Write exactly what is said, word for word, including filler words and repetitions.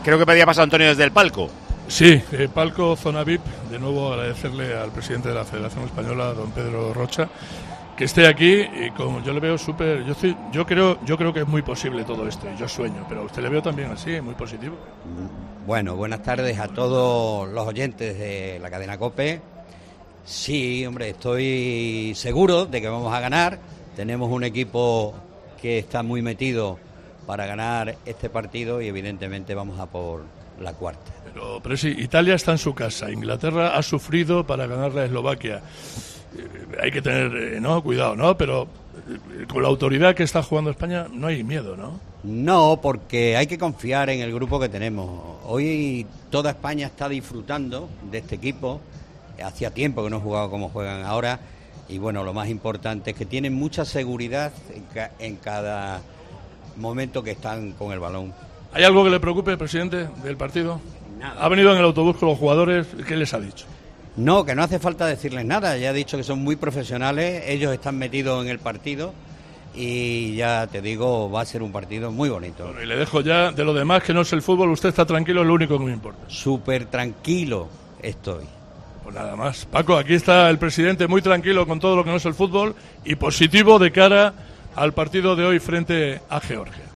Creo que pedía paso Antonio desde el palco. Sí, eh, palco, zona V I P. De nuevo agradecerle al presidente de la Federación Española, don Pedro Rocha, que esté aquí. Y como yo le veo súper, yo estoy, yo creo, yo creo que es muy posible todo esto. Y yo sueño, pero a usted le veo también así, muy positivo. Bueno, buenas tardes a todos los oyentes de la cadena COPE. Sí, hombre, estoy seguro de que vamos a ganar. Tenemos un equipo que está muy metido para ganar este partido y evidentemente vamos a por la cuarta. Pero, pero sí, Italia está en su casa, Inglaterra ha sufrido para ganar la Eslovaquia. Eh, hay que tener, eh, no, cuidado, ¿no? Pero eh, con la autoridad que está jugando España no hay miedo, ¿no? No, porque hay que confiar en el grupo que tenemos. Hoy toda España está disfrutando de este equipo. Hacía tiempo que no he jugado como juegan ahora. Y bueno, lo más importante es que tienen mucha seguridad en, ca- en cada momento que están con el balón. ¿Hay algo que le preocupe, presidente, del partido? Nada. ¿Ha venido en el autobús con los jugadores? ¿Qué les ha dicho? No, que no hace falta decirles nada. Ya he dicho que son muy profesionales. Ellos están metidos en el partido. Y ya te digo, va a ser un partido muy bonito. Bueno, y le dejo ya, de lo demás, que no es el fútbol, usted está tranquilo, es lo único que me importa. Súper tranquilo estoy. Pues nada más. Paco, aquí está el presidente muy tranquilo con todo lo que no es el fútbol y positivo de cara al partido de hoy frente a Georgia.